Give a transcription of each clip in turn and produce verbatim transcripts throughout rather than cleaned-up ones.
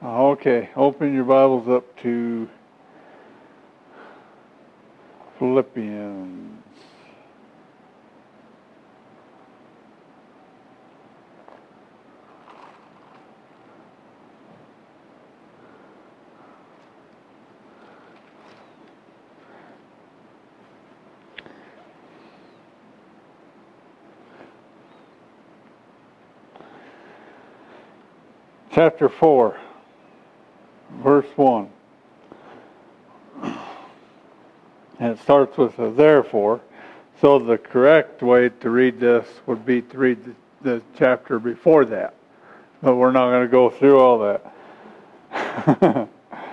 Okay, open your Bibles up to Philippians. Chapter four, verse one. And it starts with a therefore. So the correct way to read this would be to read the, the chapter before that. But we're not going to go through all that.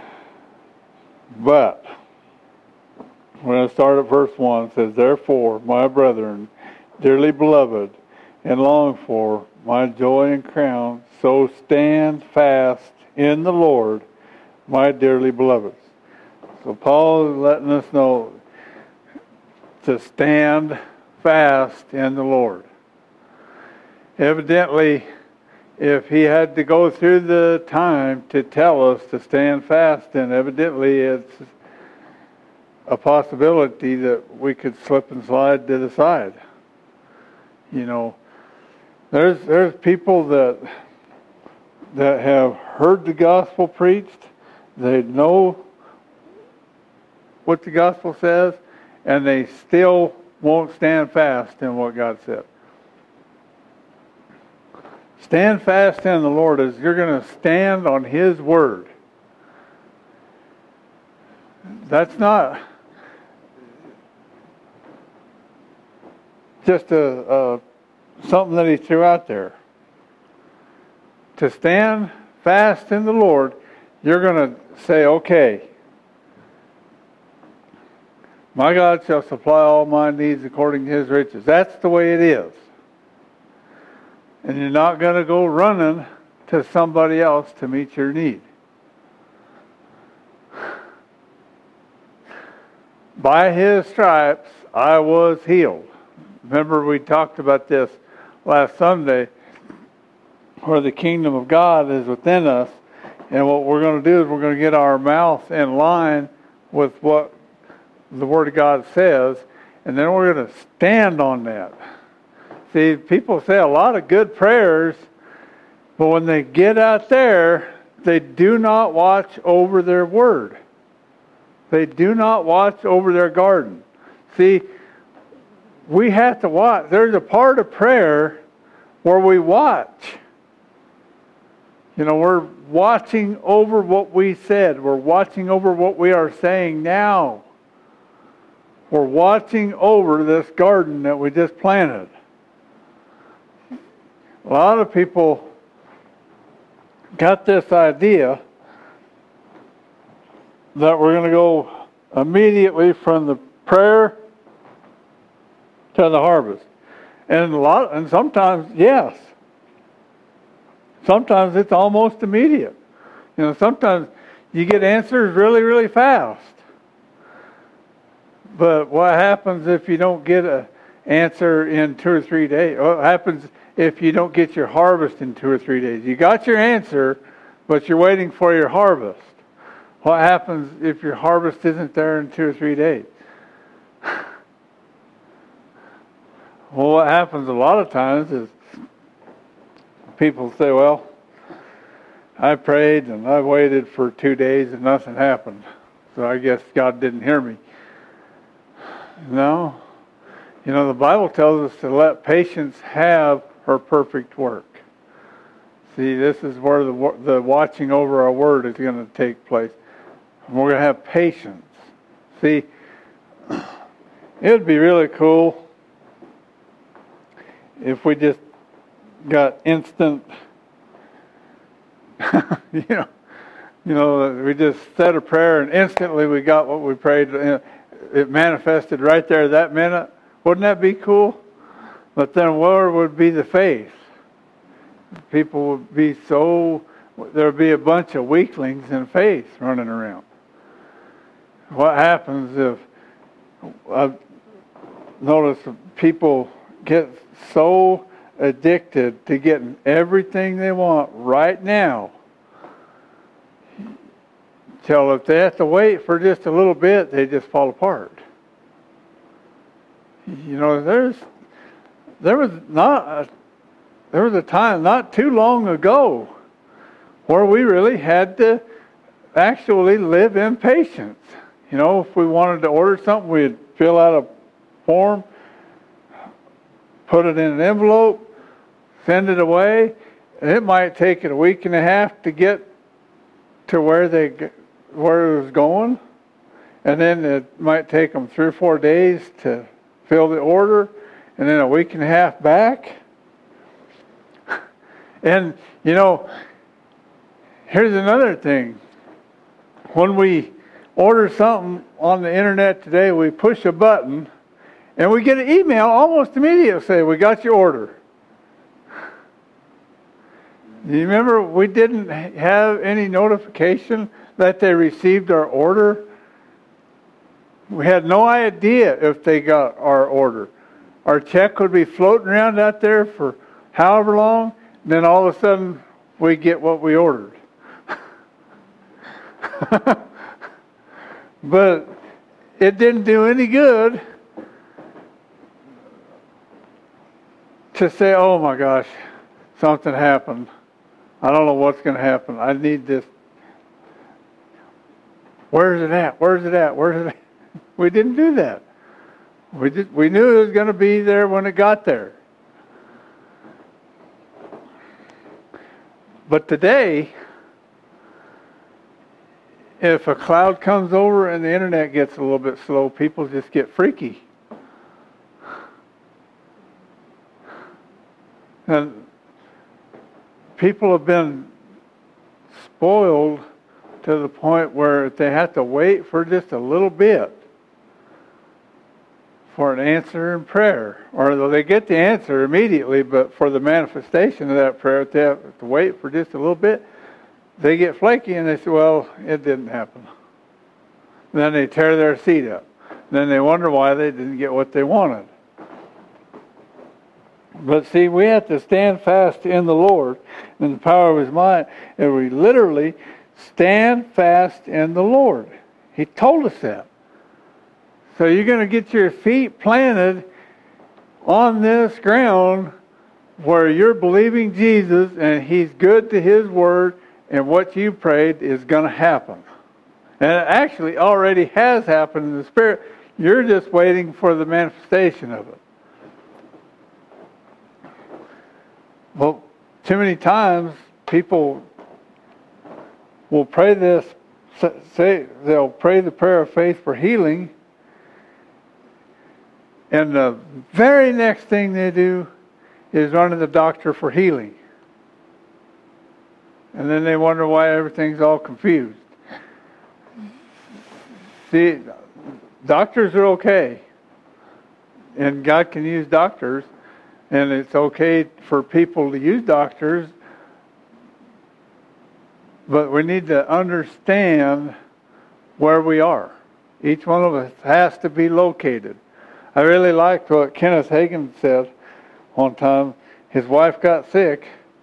But we're going to start at verse one. It says, therefore, my brethren, dearly beloved, and longed for, my joy and crown, so stand fast in the Lord, my dearly beloveds. So Paul is letting us know to stand fast in the Lord. Evidently, if he had to go through the time to tell us to stand fast, then evidently it's a possibility that we could slip and slide to the side. You know, there's there's people that that have heard the gospel preached, they know what the gospel says, and they still won't stand fast in what God said. Stand fast in the Lord is you're going to stand on His word. That's not just a, a something that He threw out there. To stand fast in the Lord, you're going to say, okay, my God shall supply all my needs according to His riches. That's the way it is. And you're not going to go running to somebody else to meet your need. By His stripes, I was healed. Remember we talked about this last Sunday, where the kingdom of God is within us. And what we're going to do is we're going to get our mouth in line with what the Word of God says, and then we're going to stand on that. See, people say a lot of good prayers, but when they get out there, they do not watch over their word. They do not watch over their garden. See, we have to watch. There's a part of prayer where we watch. You know, we're watching over what we said. We're watching over what we are saying now. We're watching over this garden that we just planted. A lot of people got this idea that we're going to go immediately from the prayer to the harvest. And a lot, and sometimes, yes. Sometimes it's almost immediate. You know, sometimes you get answers really, really fast. But what happens if you don't get an answer in two or three days? What happens if you don't get your harvest in two or three days? You got your answer, but you're waiting for your harvest. What happens if your harvest isn't there in two or three days? Well, what happens a lot of times is people say, well, I prayed and I waited for two days and nothing happened. So I guess God didn't hear me. No. You know, the Bible tells us to let patience have her perfect work. See, this is where the, the watching over our word is going to take place. And we're going to have patience. See, it would be really cool if we just got instant, you know, you know, we just said a prayer and instantly we got what we prayed. It manifested right there that minute. Wouldn't that be cool? But then where would be the faith? People would be so, there would be a bunch of weaklings in faith running around. What happens if, I've noticed people get so addicted to getting everything they want right now till if they have to wait for just a little bit, they just fall apart. You know, there's there was not a, there was a time not too long ago where we really had to actually live in patience. You know, if we wanted to order something, we'd fill out a form, put it in an envelope, send it away, and it might take it a week and a half to get to where they where it was going, and then it might take them three or four days to fill the order, and then a week and a half back. And you know, here's another thing. When we order something on the internet today, we push a button, and we get an email almost immediately saying, "We got your order." You remember we didn't have any notification that they received our order? We had no idea if they got our order. Our check would be floating around out there for however long, and then all of a sudden we get what we ordered. But it didn't do any good to say, "Oh my gosh, something happened. I don't know what's going to happen. I need this. Where's it at? Where's it at? Where's it at?" We didn't do that. We just, we knew it was going to be there when it got there. But today, if a cloud comes over and the internet gets a little bit slow, people just get freaky. And people have been spoiled to the point where they have to wait for just a little bit for an answer in prayer. Or they get the answer immediately, but for the manifestation of that prayer, they have to wait for just a little bit. They get flaky and they say, "Well, it didn't happen." Then they tear their seat up. Then they wonder why they didn't get what they wanted. But see, we have to stand fast in the Lord, in the power of His might, and we literally stand fast in the Lord. He told us that. So you're going to get your feet planted on this ground where you're believing Jesus and He's good to His word, and what you prayed is going to happen. And it actually already has happened in the Spirit. You're just waiting for the manifestation of it. Well, too many times people will pray this, say they'll pray the prayer of faith for healing, and the very next thing they do is run to the doctor for healing. And then they wonder why everything's all confused. See, doctors are okay. And God can use doctors. And it's okay for people to use doctors. But we need to understand where we are. Each one of us has to be located. I really liked what Kenneth Hagin said one time. His wife got sick,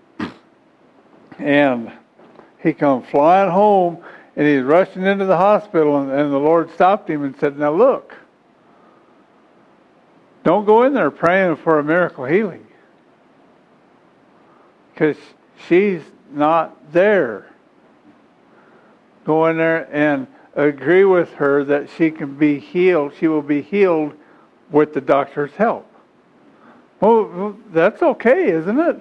and he come flying home, and he's rushing into the hospital, and, and the Lord stopped him and said, "Now look, don't go in there praying for a miracle healing, because she's not there. Go in there and agree with her that she can be healed. She will be healed with the doctor's help." Well, that's okay, isn't it?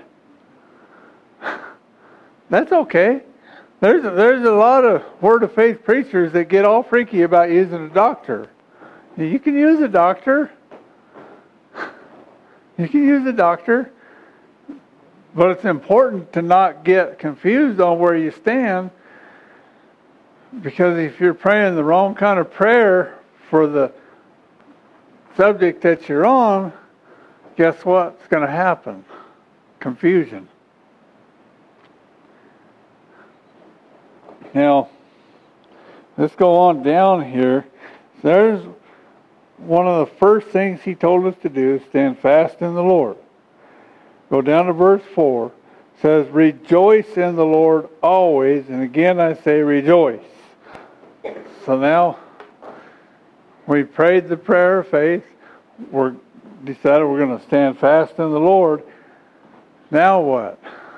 That's okay. There's a, there's a lot of Word of Faith preachers that get all freaky about using a doctor. You can use a doctor. You can use a doctor. But it's important to not get confused on where you stand, because if you're praying the wrong kind of prayer for the subject that you're on, guess what's going to happen? Confusion. Now, let's go on down here. There's one of the first things He told us to do, stand fast in the Lord. Go down to verse four. It says, "Rejoice in the Lord always." And again I say rejoice. So now we prayed the prayer of faith. We're decided we're going to stand fast in the Lord. Now what?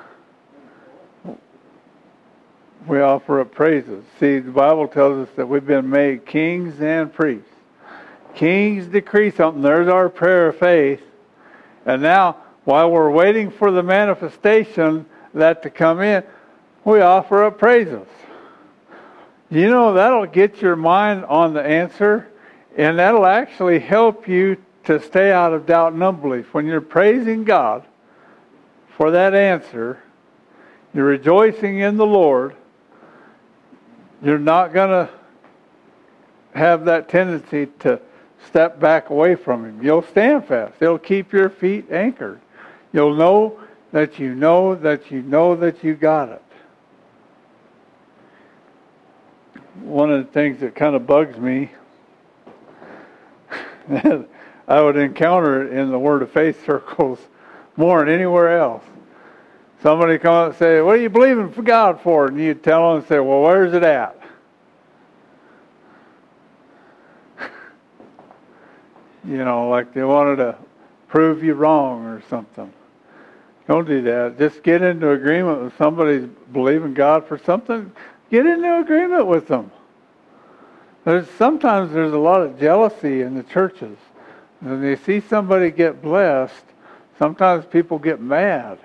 We offer up praises. See, the Bible tells us that we've been made kings and priests. Kings decree something. There's our prayer of faith. And now, while we're waiting for the manifestation that to come in, we offer up praises. You know, that'll get your mind on the answer, and that'll actually help you to stay out of doubt and unbelief. When you're praising God for that answer, you're rejoicing in the Lord, you're not going to have that tendency to step back away from Him. You'll stand fast. It'll keep your feet anchored. You'll know that you know that you know that you got it. One of the things that kind of bugs me, I would encounter it in the Word of Faith circles more than anywhere else. Somebody come up and say, "What are you believing for God for?" And you tell them and say, "Well, where's it at?" You know, like they wanted to prove you wrong or something. Don't do that. Just get into agreement with somebody believing God for something. Get into agreement with them. There's sometimes there's a lot of jealousy in the churches. When they see somebody get blessed, sometimes people get mad.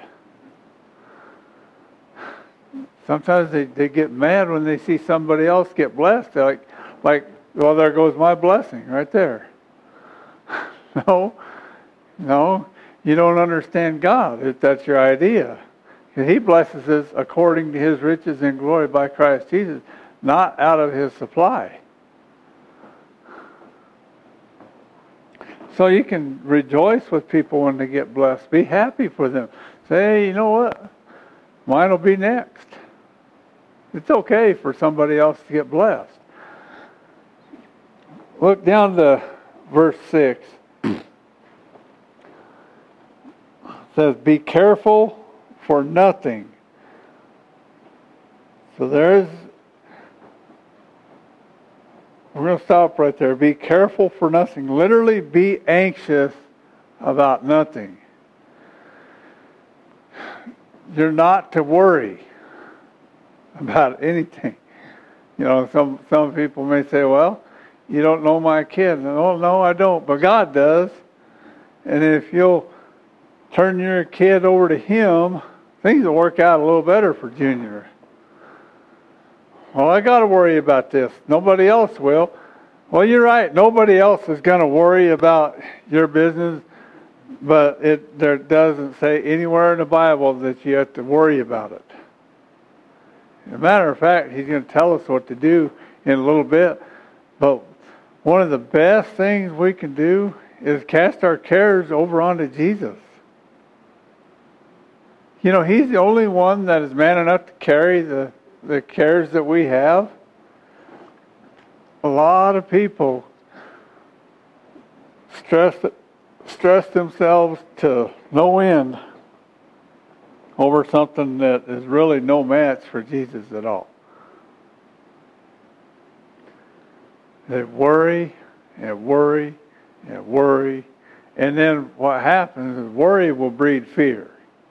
Sometimes they, they get mad when they see somebody else get blessed. They're like, like, well, there goes my blessing right there. No, no, you don't understand God if that's your idea. He blesses us according to His riches and glory by Christ Jesus, not out of His supply. So you can rejoice with people when they get blessed. Be happy for them. Say, hey, you know what? Mine will be next. It's okay for somebody else to get blessed. Look down to verse six. It says, be careful for nothing. So there's, we're going to stop right there. Be careful for nothing. Literally, be anxious about nothing. You're not to worry about anything. You know, some, some people may say, well, you don't know my kid. No, no, I don't, but God does. And if you'll turn your kid over to Him, things will work out a little better for Junior. Well, I got to worry about this. Nobody else will. Well, you're right. Nobody else is going to worry about your business, but it there doesn't say anywhere in the Bible that you have to worry about it. As a matter of fact, He's going to tell us what to do in a little bit. But one of the best things we can do is cast our cares over onto Jesus. You know, He's the only one that is man enough to carry the, the cares that we have. A lot of people stress, stress themselves to no end over something that is really no match for Jesus at all. They worry and worry and worry. And then what happens is worry will breed fear.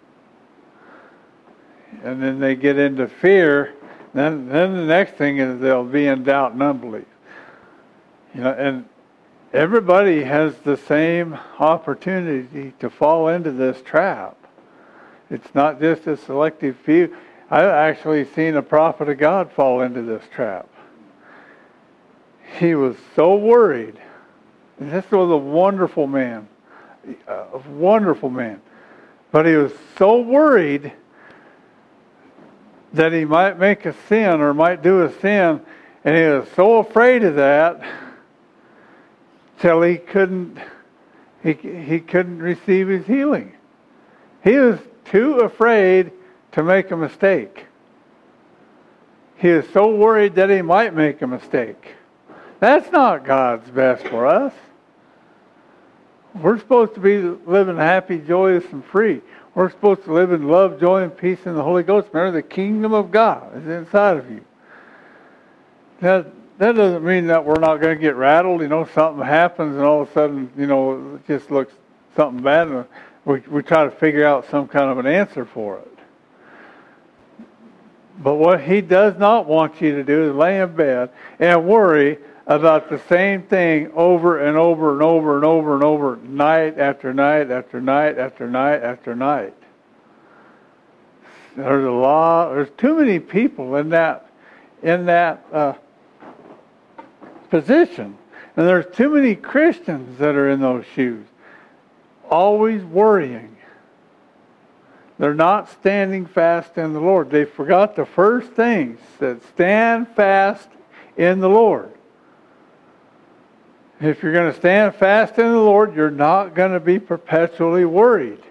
And then they get into fear. Then, then the next thing is they'll be in doubt and unbelief. You know, and everybody has the same opportunity to fall into this trap. It's not just a selective few. I've actually seen a prophet of God fall into this trap. He was so worried. And this was a wonderful man. A wonderful man. But he was so worried that he might make a sin or might do a sin, and he was so afraid of that till he couldn't he he couldn't receive his healing. He was too afraid to make a mistake. He was so worried that he might make a mistake. That's not God's best for us. We're supposed to be living happy, joyous, and free. We're supposed to live in love, joy, and peace in the Holy Ghost. Remember, the kingdom of God is inside of you. That, that doesn't mean that we're not going to get rattled. You know, something happens and all of a sudden, you know, it just looks something bad, and we we try to figure out some kind of an answer for it. But what he does not want you to do is lay in bed and worry about the same thing over and over and over and over and over, night after night after night after night after night. There's a lot. There's too many people in that in that uh, position, and there's too many Christians that are in those shoes, always worrying. They're not standing fast in the Lord. They forgot the first things that stand fast in the Lord. If you're going to stand fast in the Lord, you're not going to be perpetually worried.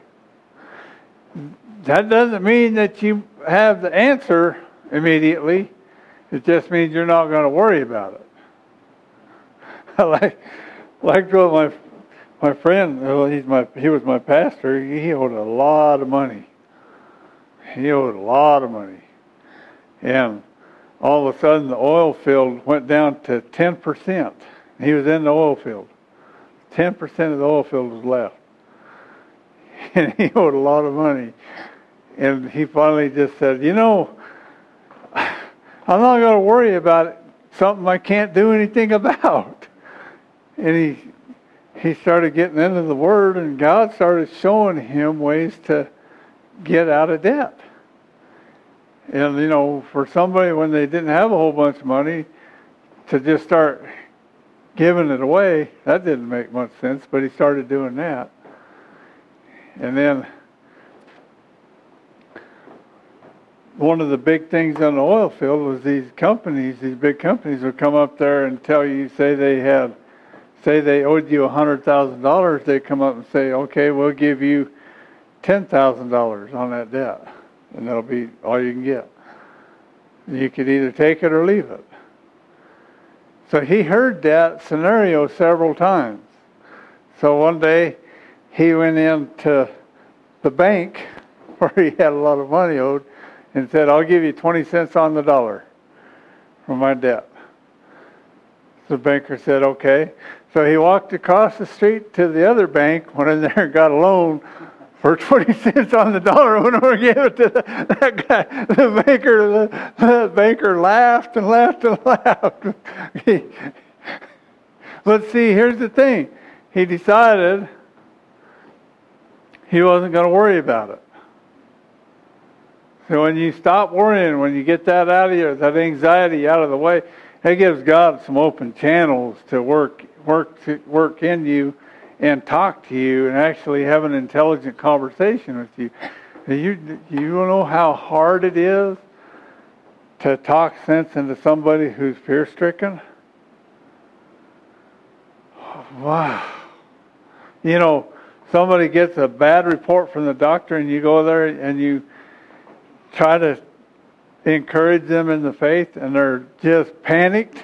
That doesn't mean that you have the answer immediately. It just means you're not going to worry about it. like, like what my my friend, well, he's my he was my pastor. He owed a lot of money. He owed a lot of money, and all of a sudden the oil field went down to ten percent. He was in the oil field. ten percent of the oil field was left. And he owed a lot of money. And he finally just said, you know, I'm not going to worry about it, something I can't do anything about. And he he started getting into the Word, and God started showing him ways to get out of debt. And, you know, for somebody when they didn't have a whole bunch of money to just start giving it away, that didn't make much sense, but he started doing that. And then one of the big things on the oil field was these companies, these big companies would come up there and tell you, say they had, say they owed you one hundred thousand dollars, they'd come up and say, okay, we'll give you ten thousand dollars on that debt, and that'll be all you can get. You could either take it or leave it. So he heard that scenario several times. So one day he went into the bank where he had a lot of money owed and said, I'll give you twenty cents on the dollar for my debt. The banker said, okay. So he walked across the street to the other bank, went in there and got a loan for twenty cents on the dollar. Went over and gave it to the, that guy. The banker, the, the banker laughed and laughed and laughed. He, but see, here's the thing. He decided he wasn't going to worry about it. So when you stop worrying, when you get that out of you, that anxiety out of the way, it gives God some open channels to work, work, to work in you, and talk to you, and actually have an intelligent conversation with you. You, you know how hard it is to talk sense into somebody who's fear-stricken? Wow. You know, somebody gets a bad report from the doctor, and you go there and you try to encourage them in the faith, and they're just panicked.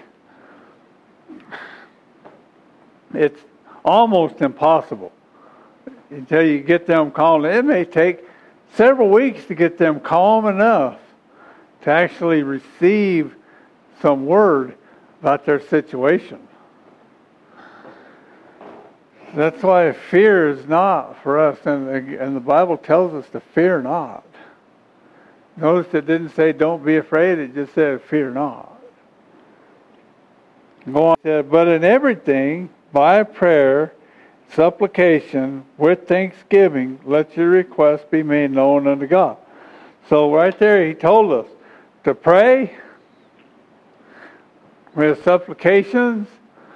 It's almost impossible until you get them calm. It may take several weeks to get them calm enough to actually receive some word about their situation. That's why fear is not for us, and, and the Bible tells us to fear not. Notice it didn't say don't be afraid, it just said fear not. Go on, it said, but in everything, by prayer, supplication, with thanksgiving, let your requests be made known unto God. So right there he told us to pray with supplications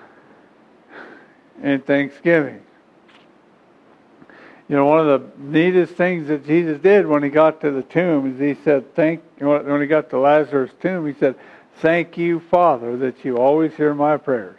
and thanksgiving. You know, one of the neatest things that Jesus did when he got to the tomb is he said, thank, when he got to Lazarus' tomb, he said, thank you, Father, that you always hear my prayers.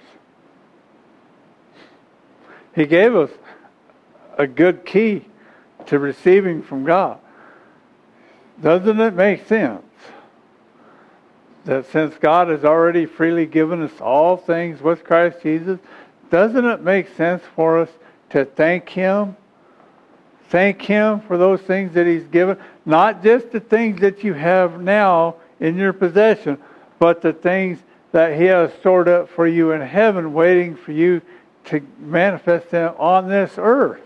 He gave us a good key to receiving from God. Doesn't it make sense that since God has already freely given us all things with Christ Jesus, doesn't it make sense for us to thank Him? Thank Him for those things that He's given. Not just the things that you have now in your possession, but the things that He has stored up for you in heaven, waiting for you to manifest them on this earth.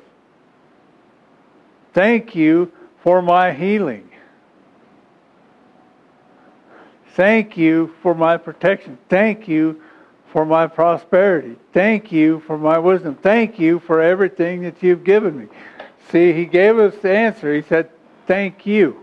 Thank you for my healing. Thank you for my protection. Thank you for my prosperity. Thank you for my wisdom. Thank you for everything that you've given me. See, He gave us the answer. He said, thank you.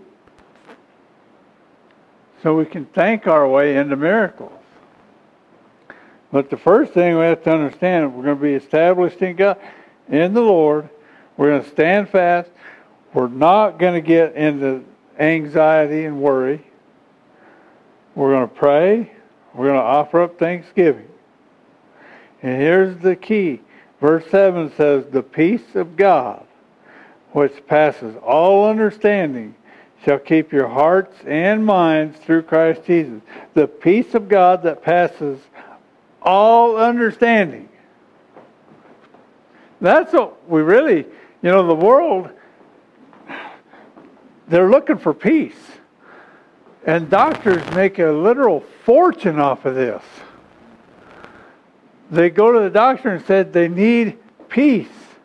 So we can thank our way into miracles. But the first thing we have to understand, we're going to be established in God, in the Lord. We're going to stand fast. We're not going to get into anxiety and worry. We're going to pray. We're going to offer up thanksgiving. And here's the key. Verse seven says, the peace of God, which passes all understanding, shall keep your hearts and minds through Christ Jesus. The peace of God that passes all understanding. That's what we really, you know, the world, they're looking for peace. And doctors make a literal fortune off of this. They go to the doctor and said they need peace.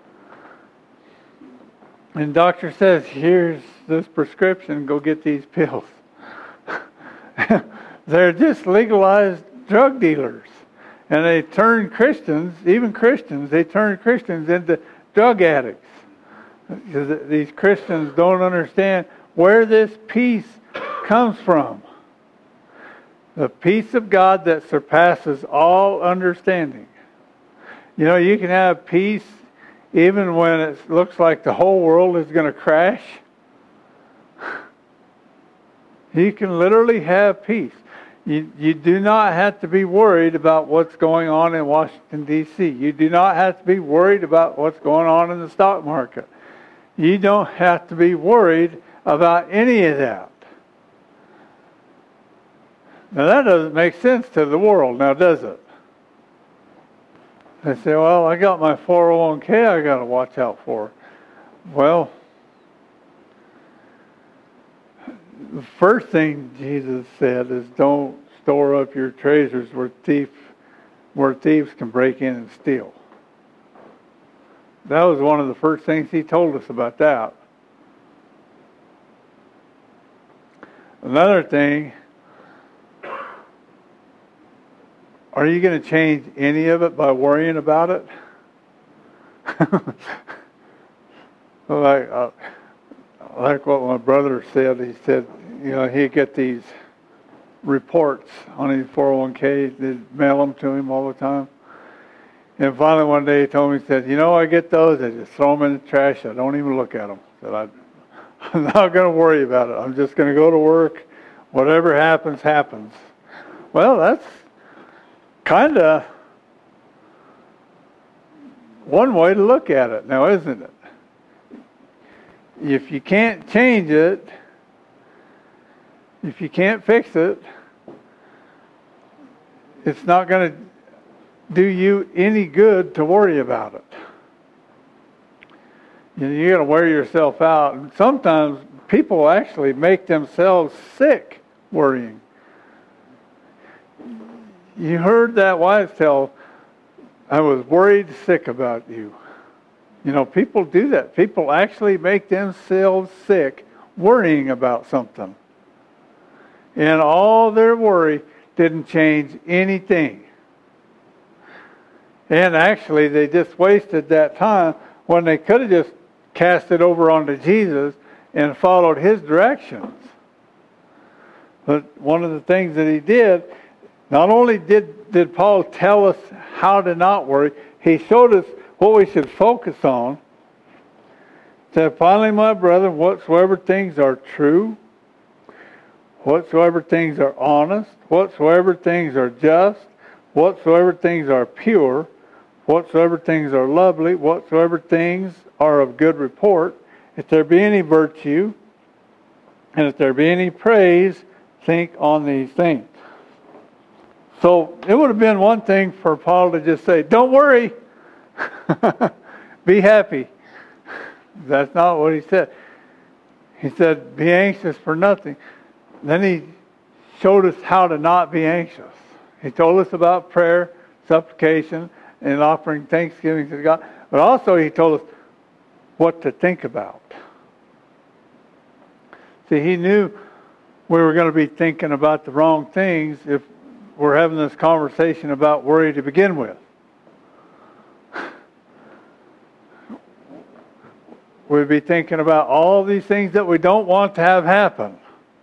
And the doctor says, here's this prescription, go get these pills. They're just legalized drug dealers. And they turn Christians, even Christians, they turn Christians into drug addicts. Because these Christians don't understand where this peace comes from. The peace of God that surpasses all understanding. You know, you can have peace even when it looks like the whole world is going to crash. You can literally have peace. You, you do not have to be worried about what's going on in Washington, D C You do not have to be worried about what's going on in the stock market. You don't have to be worried about any of that. Now that doesn't make sense to the world, now does it? They say, well, I got my four oh one k I got to watch out for. Well, the first thing Jesus said is don't store up your treasures where thief, where thieves can break in and steal. That was one of the first things He told us about that. Another thing, are you going to change any of it by worrying about it? like, uh, like what my brother said, he said, you know, he'd get these reports on his four oh one k, they'd mail them to him all the time. And finally one day he told me, he said, you know, I get those, I just throw them in the trash, I don't even look at them. Said, I, I'm not going to worry about it. I'm just going to go to work. Whatever happens, happens. Well, that's kind of one way to look at it now, isn't it? If you can't change it, if you can't fix it, it's not going to do you any good to worry about it. You know, you got to wear yourself out. And sometimes people actually make themselves sick worrying. You heard that wives tale, I was worried sick about you. You know, people do that. People actually make themselves sick worrying about something. And all their worry didn't change anything. And actually, they just wasted that time when they could have just cast it over onto Jesus and followed His directions. But one of the things that He did, not only did, did Paul tell us how to not worry, he showed us what we should focus on. He said, finally, my brethren, whatsoever things are true, whatsoever things are honest, whatsoever things are just, whatsoever things are pure, whatsoever things are lovely, whatsoever things are of good report, if there be any virtue, and if there be any praise, think on these things. So it would have been one thing for Paul to just say, don't worry, be happy. That's not what he said. He said, be anxious for nothing. Then he showed us how to not be anxious. He told us about prayer, supplication, and offering thanksgiving to God. But also He told us what to think about. See, He knew we were going to be thinking about the wrong things if we're having this conversation about worry to begin with. We'd be thinking about all these things that we don't want to have happen,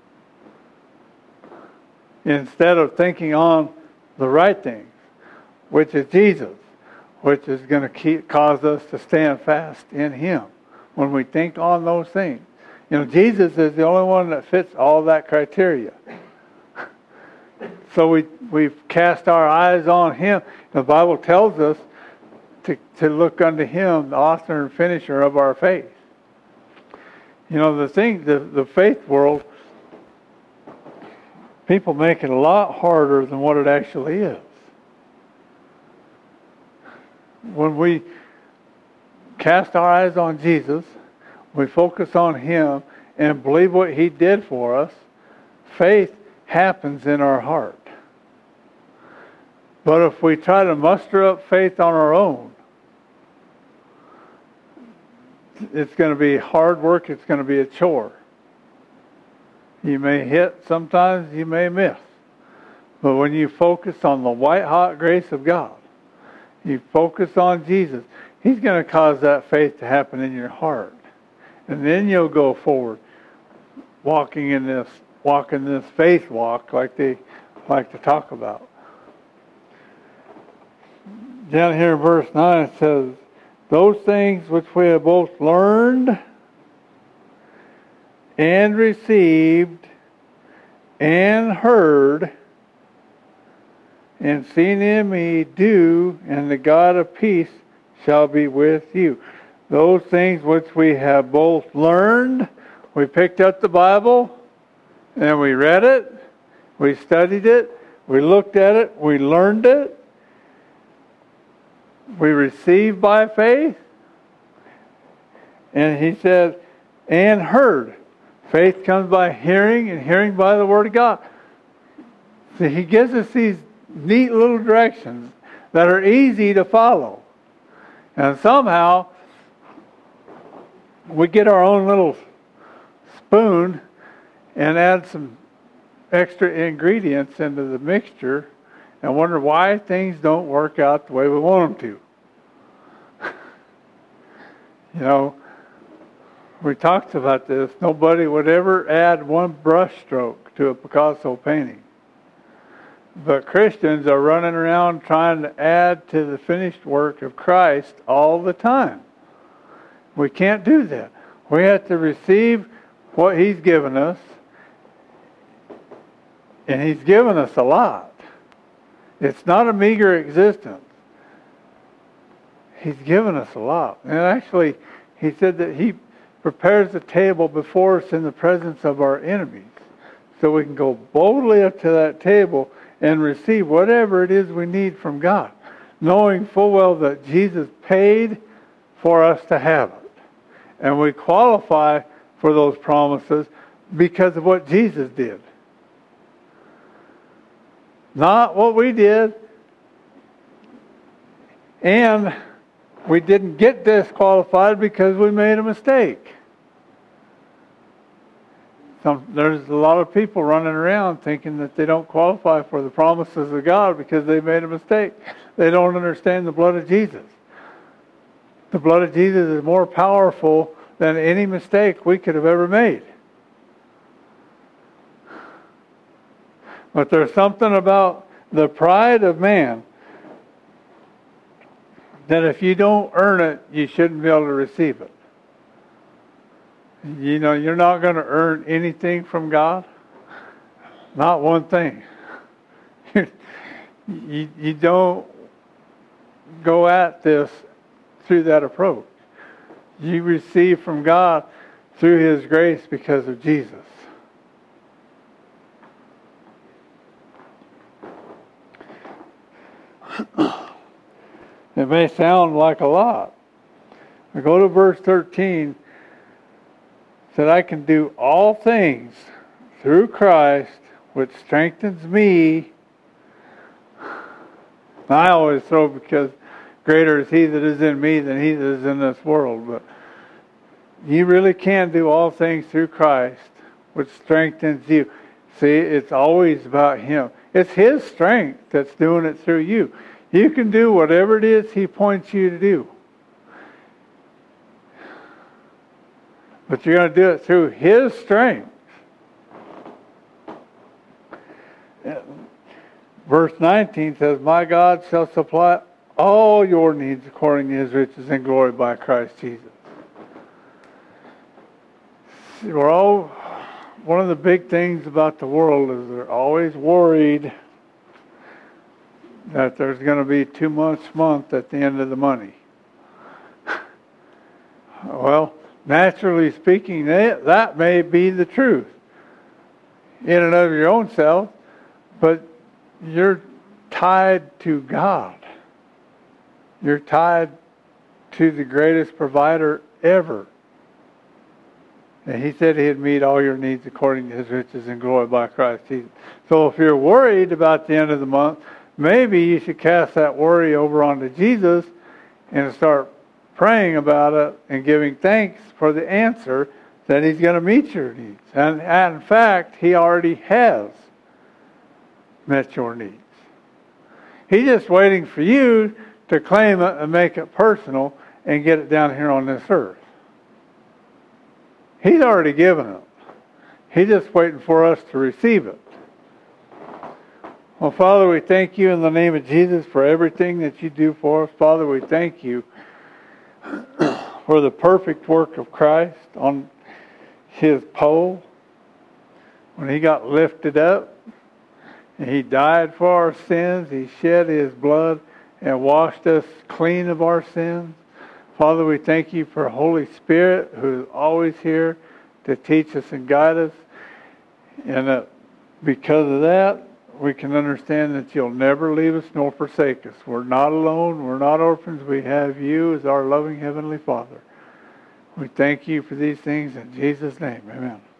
instead of thinking on the right things, which is Jesus, which is going to keep, cause us to stand fast in Him when we think on those things. You know, Jesus is the only one that fits all that criteria. So we, we've cast our eyes on Him. The Bible tells us to, to look unto Him, the author and finisher of our faith. You know, the thing, the, the faith world, people make it a lot harder than what it actually is. When we cast our eyes on Jesus, we focus on Him and believe what He did for us, faith happens in our heart. But if we try to muster up faith on our own, it's going to be hard work, it's going to be a chore. You may hit, sometimes you may miss. But when you focus on the white-hot grace of God, you focus on Jesus, He's going to cause that faith to happen in your heart. And then you'll go forward, walking in this, walking this faith walk like they like to talk about. Down here in verse nine it says, those things which we have both learned and received and heard and seen in me do, and the God of peace shall be with you. Those things which we have both learned, we picked up the Bible and we read it, we studied it, we looked at it, we learned it, we received by faith, and he said, and heard. Faith comes by hearing, and hearing by the Word of God. See, He gives us these neat little directions that are easy to follow. And somehow, we get our own little spoon and add some extra ingredients into the mixture and wonder why things don't work out the way we want them to. You know, we talked about this. Nobody would ever add one brush stroke to a Picasso painting. But Christians are running around trying to add to the finished work of Christ all the time. We can't do that. We have to receive what He's given us. And He's given us a lot. It's not a meager existence. He's given us a lot. And actually, He said that He prepares the table before us in the presence of our enemies. So we can go boldly up to that table and receive whatever it is we need from God, knowing full well that Jesus paid for us to have it. And we qualify for those promises because of what Jesus did. Not what we did. And we didn't get disqualified because we made a mistake. Some, there's a lot of people running around thinking that they don't qualify for the promises of God because they made a mistake. They don't understand the blood of Jesus. The blood of Jesus is more powerful than any mistake we could have ever made. But there's something about the pride of man that if you don't earn it, you shouldn't be able to receive it. You know, you're not going to earn anything from God. Not one thing. you, you don't go at this through that approach. You receive from God through His grace because of Jesus. It may sound like a lot. We go to verse thirteen. Said, I can do all things through Christ, which strengthens me. I always throw because greater is He that is in me than he that is in this world. But you really can do all things through Christ, which strengthens you. See, it's always about Him. It's His strength that's doing it through you. You can do whatever it is He points you to do. But you're going to do it through His strength. Verse nineteen says, my God shall supply all your needs according to His riches and glory by Christ Jesus. See, we're all, one of the big things about the world is they're always worried that there's going to be too much month at the end of the money. Well, naturally speaking, that, that may be the truth in and of your own self, but you're tied to God. You're tied to the greatest provider ever. And He said He'd meet all your needs according to His riches and glory by Christ Jesus. So if you're worried about the end of the month, maybe you should cast that worry over onto Jesus and start praying about it and giving thanks for the answer that He's going to meet your needs. And, and in fact, He already has met your needs. He's just waiting for you to claim it and make it personal and get it down here on this earth. He's already given it. He's just waiting for us to receive it. Well, Father, we thank You in the name of Jesus for everything that You do for us. Father, we thank You for the perfect work of Christ on His pole when He got lifted up and He died for our sins. He shed His blood and washed us clean of our sins. Father, we thank You for Holy Spirit who is always here to teach us and guide us. And that because of that, we can understand that You'll never leave us nor forsake us. We're not alone. We're not orphans. We have You as our loving Heavenly Father. We thank You for these things in Jesus' name. Amen.